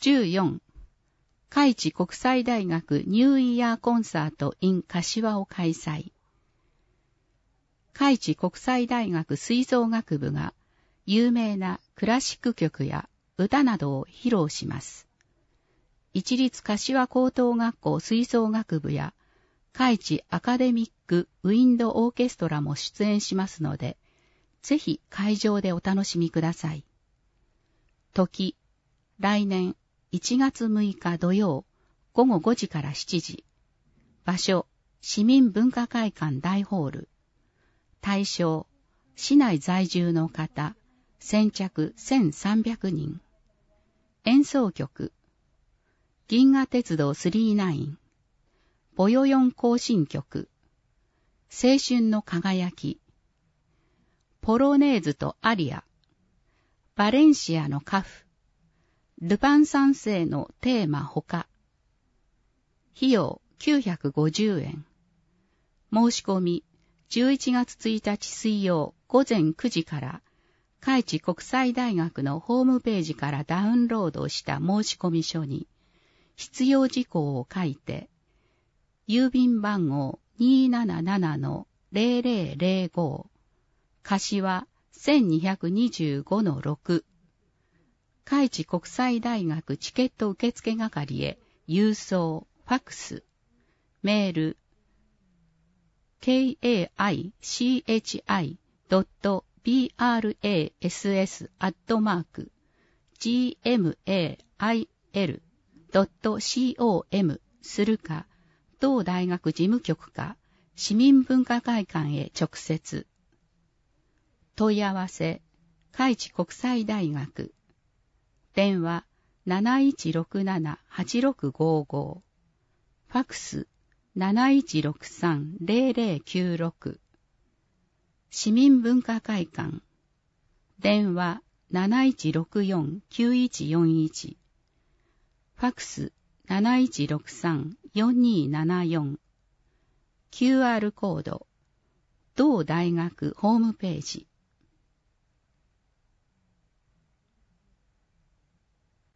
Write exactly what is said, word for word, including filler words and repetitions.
じゅうよん、開智国際大学ニューイヤーコンサート in 柏を開催。開智国際大学吹奏楽部が有名なクラシック曲や歌などを披露します。一律柏高等学校吹奏楽部や開智アカデミックウィンドオーケストラも出演しますので、ぜひ会場でお楽しみください。時、来年いちがつむいか土曜ごごごじからしちじ。場所、市民文化会館大ホール。対象、市内在住の方、先着せんさんびゃくにん。演奏曲、銀河鉄道さんじゅうきゅう、ボヨヨン行進曲、青春の輝き、ポロネーズとアリア、バレンシアのカフ、ルパン三世のテーマほか。費用きゅうひゃくごじゅうえん。申し込みじゅういちがつついたち水曜午前くじから開智国際大学のホームページからダウンロードした申し込み書に必要事項を書いて、郵便番号 にーななななのぜろぜろぜろご、柏 せんにひゃくにじゅうごのろく、開智国際大学チケット受付係へ郵送、ファックス、メール、ケイエーアイシーエイチアイドットビーアールエーエスエス アットマーク ジーエムエーアイエル ドット コム するか、同大学事務局か、市民文化会館へ直接。問い合わせ、開智国際大学。電話 なないちろくななはちろくごご。ファックス なないちろくさんぜろぜろきゅうろく。市民文化会館。電話 なないちろくよんきゅういちよんいち。ファックス なないちろくさんよんにーななよん。キューアール コード。同大学ホームページ。